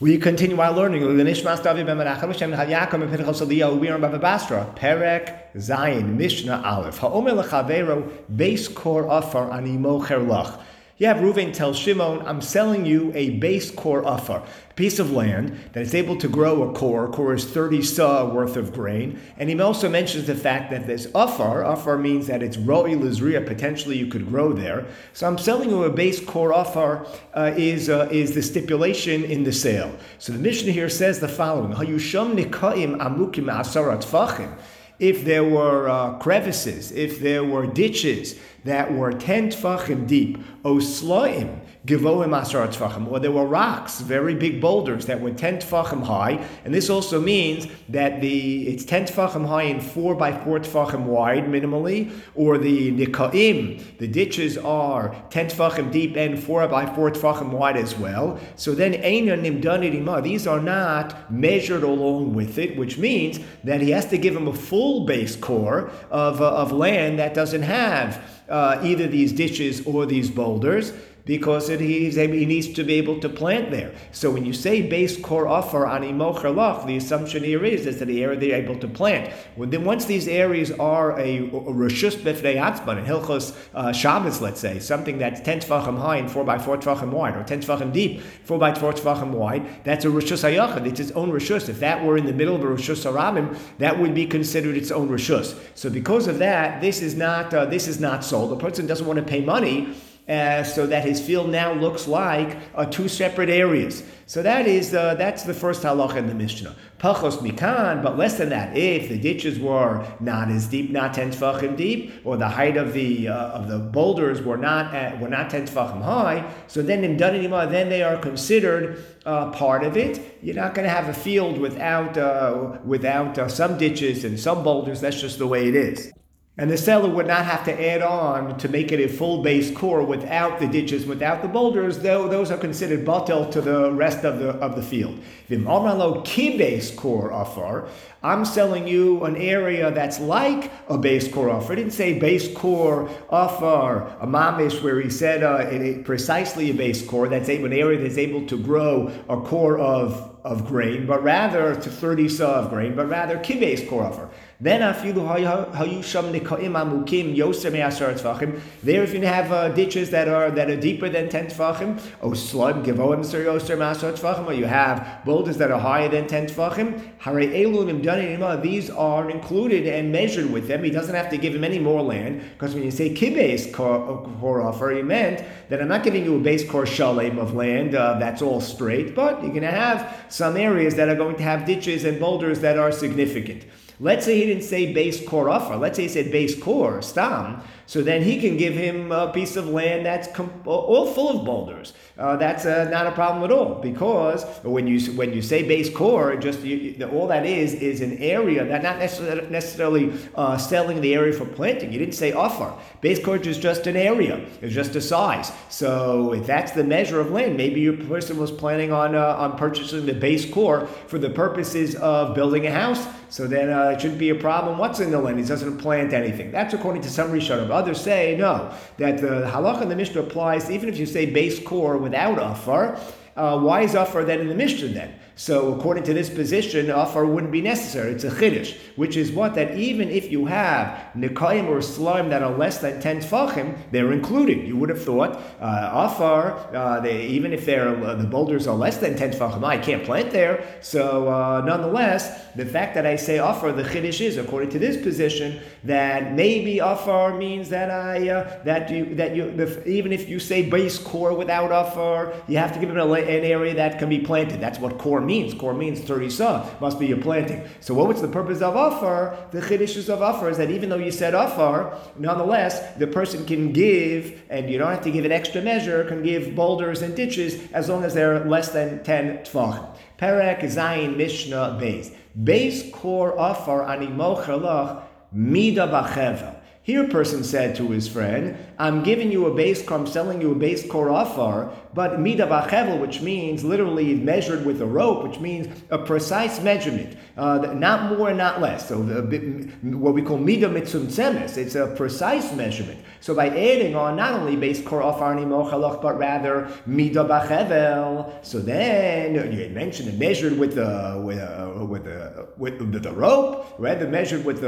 We continue our learning. Perek Zayin Mishnah Aleph. Ha'omer lechavero beis kor afar ani mocher lach. You have Reuven tell Shimon, I'm selling you a base kor afar, a piece of land that is able to grow a kor. A kor is 30 sa worth of grain. And he also mentions the fact that this afar. Afar means that it's ro'i lizriya, potentially you could grow there. So I'm selling you a base kor afar is the stipulation in the sale. So the Mishnah here says the following: Hayusham nikaim amukim asarat tfachim. If there were crevices, if there were ditches that were 10 tfachim deep, oslaim givoim asar tfachim, or there were rocks, very big boulders that were 10 tfachim high, and this also means that it's 10 tfachim high and 4 by 4 tfachim wide minimally, or the nikaim, the ditches are 10 tfachim deep and 4 by 4 tfachim wide as well. So then eina nimdanit ima, these are not measured along with it, which means that he has to give him a full base core of land that doesn't have either these ditches or these boulders, because he needs to be able to plant there. So when you say base kor afar ani mocher lach, the assumption here is that the area they're able to plant. Once these areas are a reshus b'fnei atzman, in Hilchos Shabbos, let's say, something that's 10 tefachim high and 4 by 4 tefachim wide, or 10 tefachim deep, 4 by 4 tefachim wide, that's a reshus hayachad. It's its own reshus. If that were in the middle of a reshus harabim, that would be considered its own reshus. So because of that, this is not sold. The person doesn't want to pay money, so that his field now looks like two separate areas. So that's the first halacha in the Mishnah. Pachos mikan, but less than that. If the ditches were not as deep, not 10 tefachim deep, or the height of the boulders were not 10 tefachim high, so then in Dananima, then they are considered part of it. You're not going to have a field without some ditches and some boulders. That's just the way it is. And the seller would not have to add on to make it a full base core without the ditches, without the boulders, though those are considered batel to the rest of the field. Vim amralo ki base core afar, I'm selling you an area that's like a base core afar. I didn't say base core afar, a mamish, where he said precisely a base core, that's an area that's able to grow a core of grain, but rather to 30 sa of grain, but rather kibes korafar. Then afilu hayusham nikaim amukim yoser me'asar tefachim. There, if you have ditches that are deeper than 10 tefachim, or slime givoim ser yoser me'asar tefachim, or you have boulders that are higher than 10 tefachim, harei elu nimdanim, these are included and measured with them. He doesn't have to give him any more land, because when you say kibes korafar, he meant that I'm not giving you a base kor shalem of land that's all straight, but you're going to have some areas that are going to have ditches and boulders that are significant. Let's say he didn't say base kor afar. Let's say he said base kor stam. So then he can give him a piece of land that's all full of boulders. That's not a problem at all, because when you say base core, all that is an area that not necessarily selling the area for planting. You didn't say afar. Base core is just an area. It's just a size. So if that's the measure of land, maybe your person was planning on purchasing the base core for the purposes of building a house. So then it shouldn't be a problem. What's in the land? He doesn't plant anything. That's according to some Rishonim. Others say no, that the halacha in the Mishnah applies even if you say base core without afar. Why is afar then in the Mishnah then? So according to this position, afar wouldn't be necessary. It's a chiddush, which is that even if you have nikayim or slime that are less than 10 tefachim, they're included. You would have thought afar, even if the boulders are less than 10 tefachim, I can't plant there. So nonetheless, the fact that I say afar, the chiddush is according to this position that maybe afar means that even if you say base core without afar, you have to give it an area that can be planted. That's what core means. Core means 30 sa, must be a planting. So what's the purpose of afar? The chiddush of afar is that even though you said afar, nonetheless, the person can give, and you don't have to give an extra measure, can give boulders and ditches as long as they're less than 10 tefachim. Perek Zayin Mishnah Beis. Beis core afar ani mocher lach mida bachevel. Here a person said to his friend, I'm giving you a base core, I'm selling you a base core offer, but mida b'chevel, which means literally measured with a rope, which means a precise measurement, not more and not less. So what we call mida mitzumtzemes, it's a precise measurement. So by adding on not only base core offer ani mochalach, but rather mida b'chevel, so then you mentioned it measured with the rope, rather measured with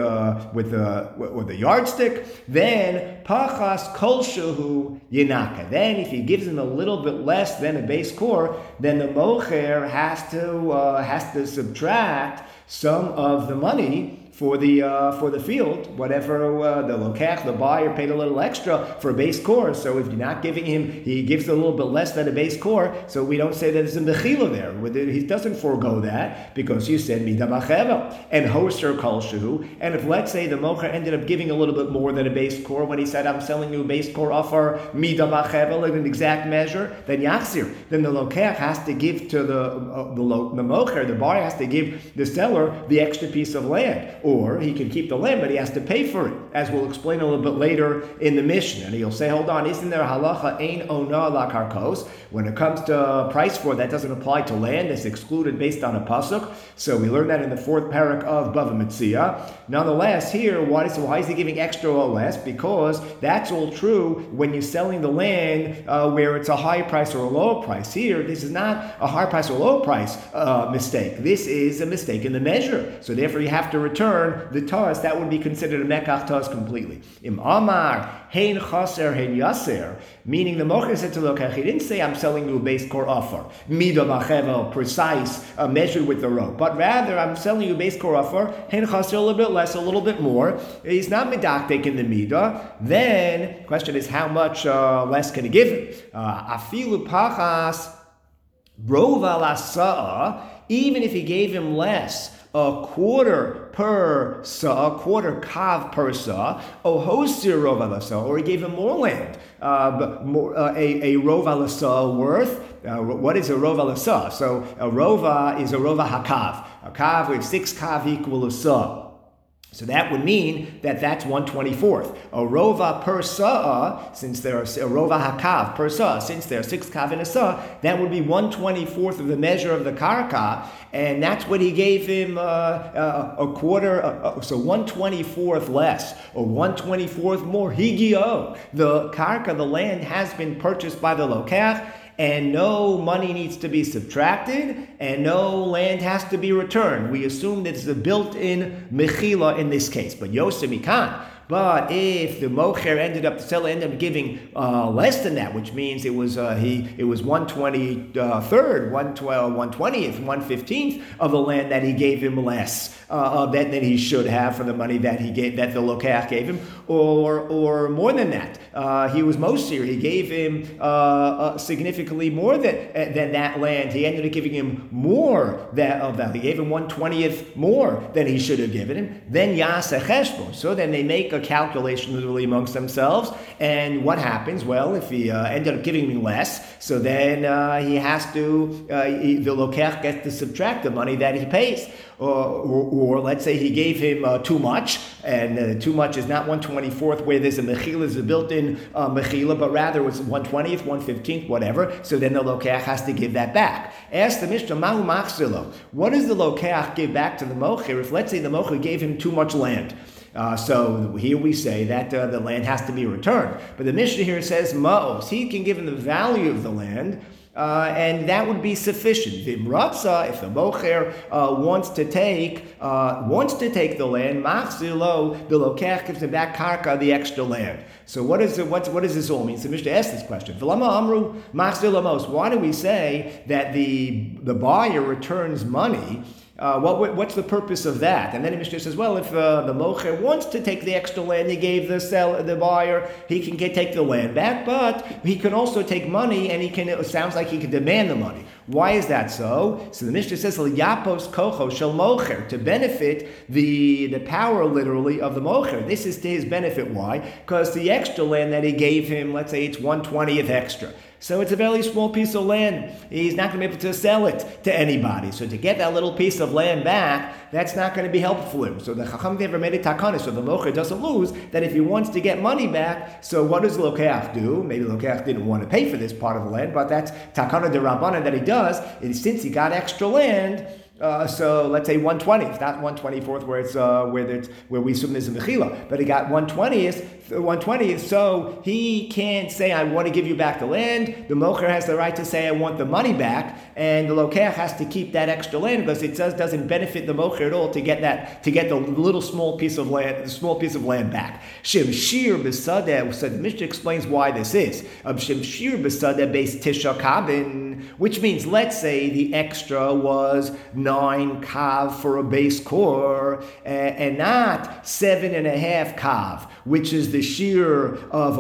the yardstick. Then pachas kol shehu yinaka. Then if he gives him a little bit less than a base core, then the mocher has to subtract some of the money for the field, whatever the lokach, the buyer paid a little extra for a base core. So if you're not giving him, he gives a little bit less than a base core. So we don't say that there's a mechila there. He doesn't forego that because you said mida b'chevel and hoser kol shehu. And if let's say the mocher ended up giving a little bit more than a base core when he said I'm selling you a base core offer mida b'chevel in an exact measure, then yachzir. Then the lokach has to give to the mocher, the buyer has to give the seller the extra piece of land. Or he can keep the land, but he has to pay for it, as we'll explain a little bit later in the Mishnah. And he'll say, hold on, isn't there a halacha ein ona la karkos? When it comes to price for that doesn't apply to land, it's excluded based on a pasuk. So we learned that in the fourth parak of Bava Metzia. Nonetheless, here, why is he giving extra or less? Because that's all true when you're selling the land where it's a high price or a low price. Here, this is not a high price or low price mistake. This is a mistake in the measure. So therefore, you have to return the tas. That would be considered a mekach tas completely. Im amar hein chaser hein yaser, meaning the mocher said to the lokach, he didn't say I'm selling you a base core offer, mida b'chevel, precise, measured with the rope, but rather I'm selling you a base core offer, hein chaser, a little bit less, a little bit more. He's not medaktek in the mida. Then question is how much less can he give him? Afilu pachas rova lasa, even if he gave him less, a quarter per sa, a quarter kav per sa, ohosir rova lasa, or he gave him more land, a rova lasa worth. What is a rova lasa? So a rova is a rova hakav. A kav with 6 kav equal a sa. So that would mean that that's 1/24th. A rova per sa'a, since there are a rova hakav per sa'a, since there are 6 kav in a sa'a, that would be 1/24th of the measure of the karka, and that's what he gave him a quarter. So 1/24th less, or 1/24th more. Higio, the karka, the land has been purchased by the lokach, and no money needs to be subtracted, and no land has to be returned. We assume that it's a built-in mechila in this case, but Yosef Mikan. But if the mocher the seller ended up giving less than that, which means it was 1/23rd, 1/20th, 1/15th of the land that he gave him less than he should have for the money that he gave, that the lokach gave him, or more than that. He was mosir. He gave him significantly more than that land. He ended up giving him more of that. He gave him 1/20th more than he should have given him. Then yaseh cheshbon. So then they make a calculation literally amongst themselves, and what happens? Well, if he ended up giving me less, so then he has to, the lokach gets to subtract the money that he pays. Or let's say he gave him too much, and too much is not 1/24th where there's a mechila, is a built-in mechila, but rather it's 1/20th, 1/15th, whatever. So then the lokach has to give that back. Ask the Mishnah, Mahu machzilo. What does the lokach give back to the mocher if, let's say, the mocher gave him too much land? So here we say that the land has to be returned. But the Mishnah here says ma'os. He can give him the value of the land, and that would be sufficient. Vimratza, if the mocher wants to take the land, machzilo, the lokach gives him back karka, the extra land. So what does this all mean? So the Mishnah asked this question. V'lama amru machzilo mos. Why do we say that the buyer returns money? What's the purpose of that? And then the Mishnah says, well, if the mocher wants to take the extra land he gave the buyer, he can take the land back, but he can also take money, and it sounds like he can demand the money. Why is that so? So the Mishnah says, yapos kocho shel mocher, to benefit the power literally of the mocher. This is to his benefit. Why? Because the extra land that he gave him, let's say it's 1/20th extra. So it's a very small piece of land. He's not going to be able to sell it to anybody. So to get that little piece of land back, that's not going to be helpful for him. So the Chacham never made a takana, so the mocher doesn't lose, that if he wants to get money back, so what does the lokeach do? Maybe the lokeach didn't want to pay for this part of the land, but that's takana de rabbanan that he does. And since he got extra land, so let's say 1/20th, not 1/24th, where we assume there's a mechila, but he got 1/20th. So he can't say, I want to give you back the land. The mocher has the right to say, I want the money back, and the lokeach has to keep that extra land because it doesn't benefit the mocher at all to get the small piece of land back. Shemshir b'sadeh. So the Mishnah explains why this is. Shemshir b'sadeh based tisha kabin, which means, let's say the extra was 9 kav for a base core, and not 7.5 kav, which is the shear of a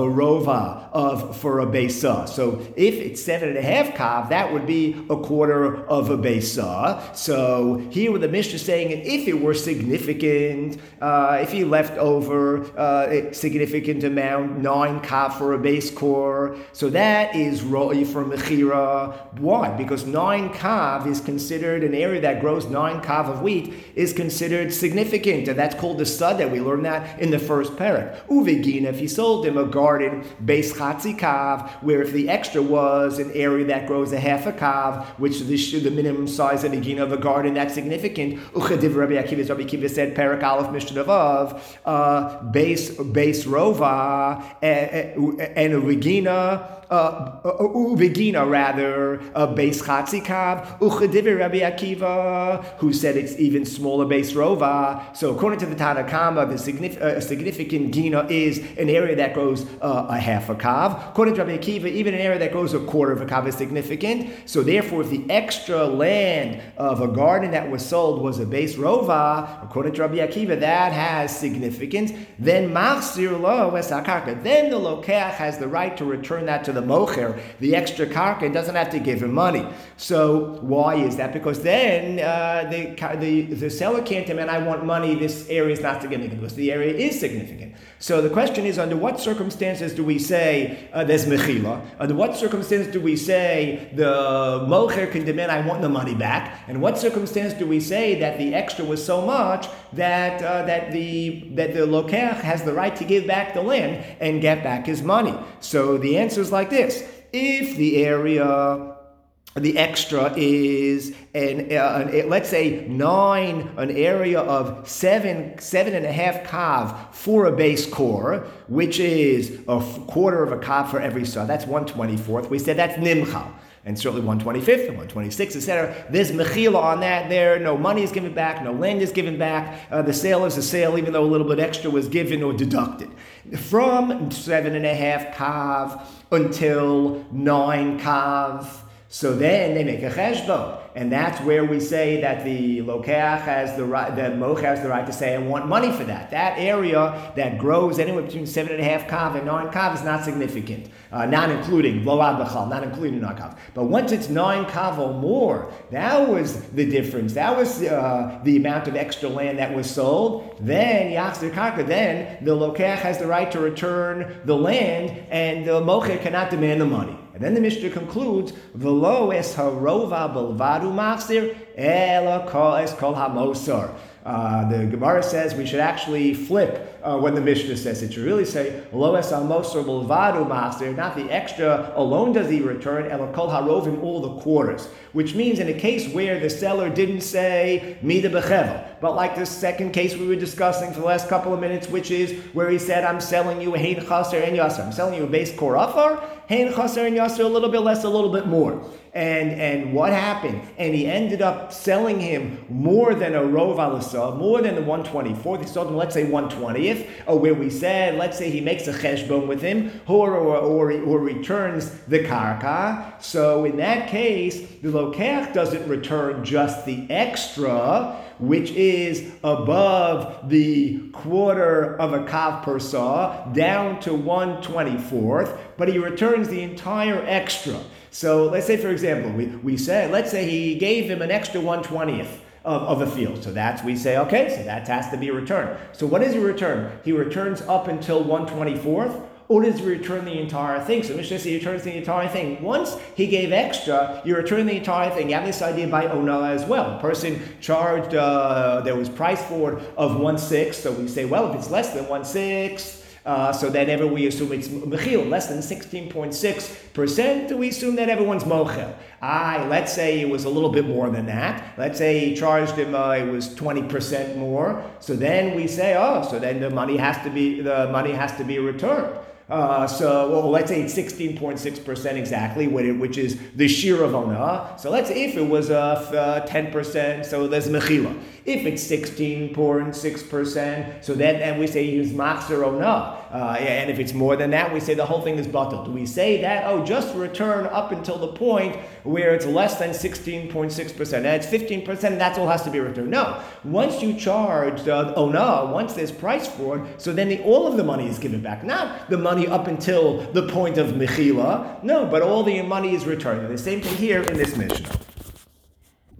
rova for a besa. So if it's 7.5 kav, that would be a quarter of a besa. So here with the Mishnah saying, if it were significant, if he left over a significant amount, 9 kav for a base core, so that is ro'i for mechira. Why? Because 9 kav is considered an area that grows 9 kav of wheat is considered significant, and that's called the sada. We learned that in the first parak. Uvegina, if he sold him a garden base chatzi kav, where if the extra was an area that grows a half a kav, which is the minimum size of the gina of a garden, that's significant. Uchadiv Rabbi Akiva said parak aleph mishnah vav base rova and a regina. Uvegina rather, a base chatzikav, uchadiv Rabbi Akiva, who said it's even smaller base rova. So according to the Tanna Kama, a significant gina is an area that grows a half a kav. According to Rabbi Akiva, even an area that grows a quarter of a kav is significant. So therefore, if the extra land of a garden that was sold was a base rova, according to Rabbi Akiva, that has significance. Then machzir lo esakarka. Then the lokeach has the right to return that to the mocher, the extra karka, and doesn't have to give him money. So why is that? Because then the seller can't demand, I want money, this area is not significant, because the area is significant. So the question is, under what circumstances do we say there's mechila? Under what circumstances do we say the mocher can demand, I want the money back? And what circumstance do we say that the extra was so much that the lokeach has the right to give back the land and get back his money? So the answer is like this: if the area, the extra is let's say an area of 7.5 kav for a base core, which is a quarter of a kav for every saw. That's 1/24th. We said that's nimchal. And certainly 1/25th and 1/26th, etc. There's mechila on that there. No money is given back, no land is given back. The sale is a sale, even though a little bit extra was given or deducted. From 7.5 kav until 9 kav. So then they make a cheshbon, and that's where we say that the lokeach has the right, the mocher has the right to say, I want money for that. That area that grows anywhere between 7.5 kav and 9 kav is not significant, not including lo ad b'chal, not including 9 kav. But once it's 9 kav or more, that was the difference. That was the amount of extra land that was sold. Then yachzir karka, then the lokeach has the right to return the land, and the mocher cannot demand the money. And then the Mishnah concludes, "V'lo es harova belvadu machzir, ela kol es kol hamosar." The Gemara says we should actually flip when the Mishnah says it. You really say, "Lo es hamosar belvadu machzir," not the extra alone does he return, ela kol harovim, all the quarters. Which means in a case where the seller didn't say mida bechevel, but like the second case we were discussing for the last couple of minutes, which is where he said, I'm selling you a hein chaser and yasser. I'm selling you a base core afar, hein chaser and yasser, a little bit less, a little bit more. And what happened? And he ended up selling him more than a rov alasa, more than the 1/24th. He sold him, let's say 1/20th, where we said, let's say he makes a cheshbon with him, or returns the karka. So in that case, the lokeach doesn't return just the extra, which is above the quarter of a kav per saw, down to 1/24th, but he returns the entire extra. So let's say, for example, we said, let's say he gave him an extra 1/20th of a field. So we say, okay, so that has to be returned. So what does he return? He returns up until 1/24th, or does he return the entire thing? So Mishnah says he returns the entire thing. Once he gave extra, you return the entire thing. You have this idea by Ona as well. A person charged, there was price for it of 1/6, so we say, well, if it's less than 1/6, so then we assume it's mechil, less than 16.6%, we assume that everyone's mochel. Let's say it was a little bit more than that. Let's say he charged him, it was 20% more. So then we say, so then the money has to be returned. Let's say it's 16.6% exactly, which is the shear of Ona. So let's say if it was 10%, so there's mechila. If it's 16.6%, so then we say use machzer Ona. And if it's more than that, we say the whole thing is batal. Do we say that, just return up until the point where it's less than 16.6%, and it's 15%, that's all has to be returned? No. Once you charge Ona, once there's price fraud, so then all of the money is given back. Not the money up until the point of mechila, no, but all the money is returned. And the same thing here in this Mishnah.